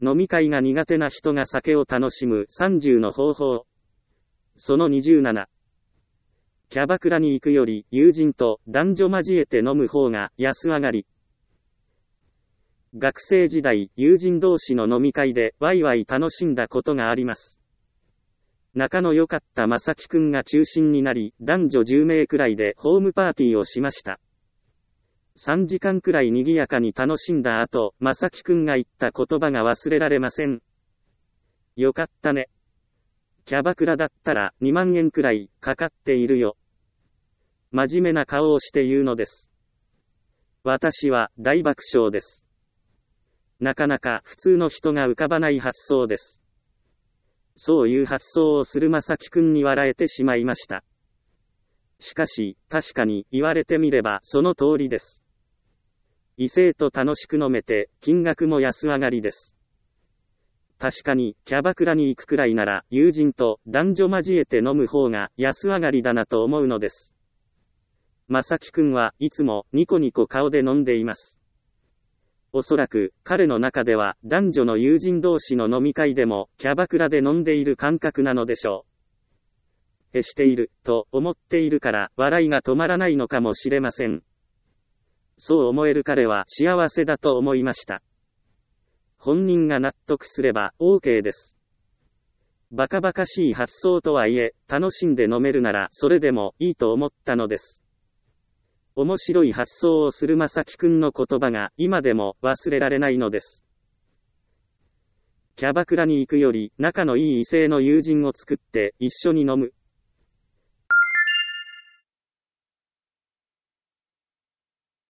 飲み会が苦手な人が酒を楽しむ30の方法。その27。キャバクラに行くより友人と男女交えて飲む方が安上がり。学生時代、友人同士の飲み会でワイワイ楽しんだことがあります。仲の良かった正木くんが中心になり、男女10名くらいでホームパーティーをしました。3時間くらい賑やかに楽しんだ後、正木くんが言った言葉が忘れられません。よかったね。キャバクラだったら2万円くらいかかっているよ。真面目な顔をして言うのです。私は大爆笑です。なかなか普通の人が浮かばない発想です。そういう発想をする正木くんに笑えてしまいました。しかし、確かに言われてみればその通りです。異性と楽しく飲めて、金額も安上がりです。確かに、キャバクラに行くくらいなら、友人と男女交えて飲む方が安上がりだなと思うのです。正木くんはいつもニコニコ顔で飲んでいます。おそらく、彼の中では男女の友人同士の飲み会でも、キャバクラで飲んでいる感覚なのでしょう。している、と思っているから、笑いが止まらないのかもしれません。そう思える彼は幸せだと思いました。本人が納得すれば OK です。バカバカしい発想とはいえ、楽しんで飲めるならそれでもいいと思ったのです。面白い発想をする正木くんの言葉が今でも忘れられないのです。キャバクラに行くより仲のいい異性の友人を作って一緒に飲む。